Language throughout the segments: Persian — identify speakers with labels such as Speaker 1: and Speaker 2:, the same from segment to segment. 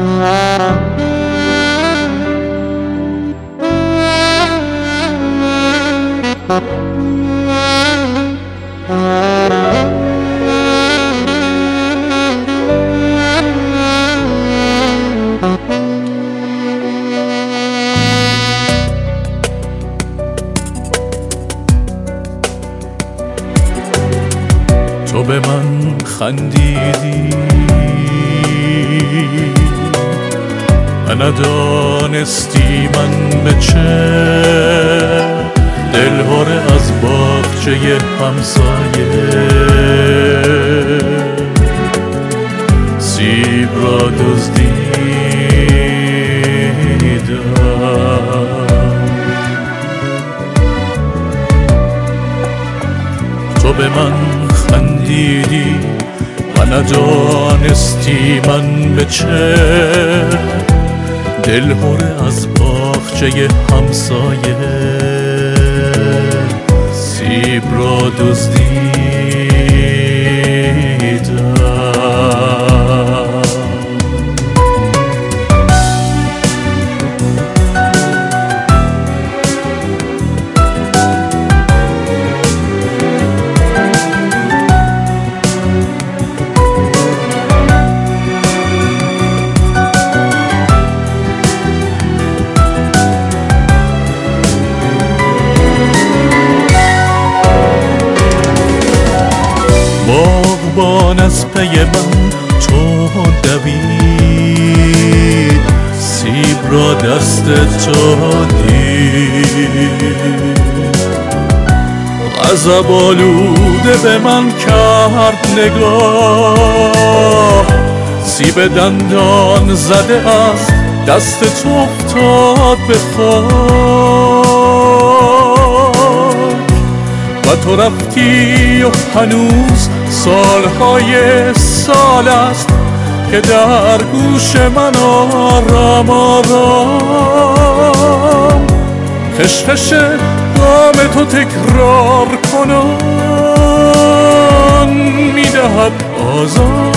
Speaker 1: تو به من خندیدی، ندانستی من به چه دلهره از باغچه همسایه سیب را دزدیدم. تو به من خندیدی و ندانستی من به چه دلهره از باغچه همسایه سیب را دزدیدم. باغبان از پی من تو دوید، سیب را دست تو دید. غضب آلوده به من کرد نگاه، سیب دندان زده از دست تو افتاد به خاک و تو رفتی و هنوز سالهای سال است که در گوش من آرام آرام خشخش دام تو تکرار کنان میدهد آزارم.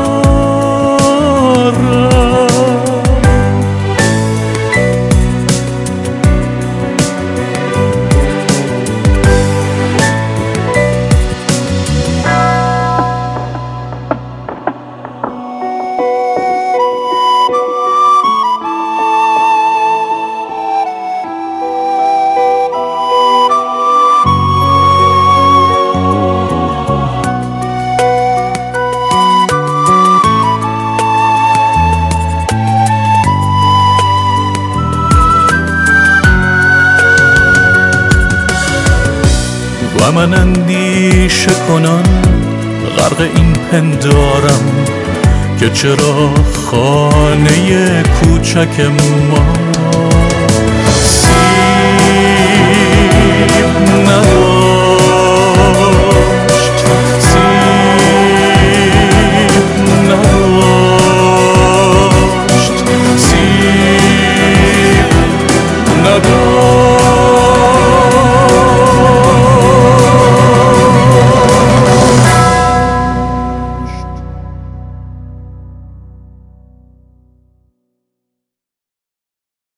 Speaker 1: و من اندیشه کنان غرق این پندارم که چرا خانه کوچک ما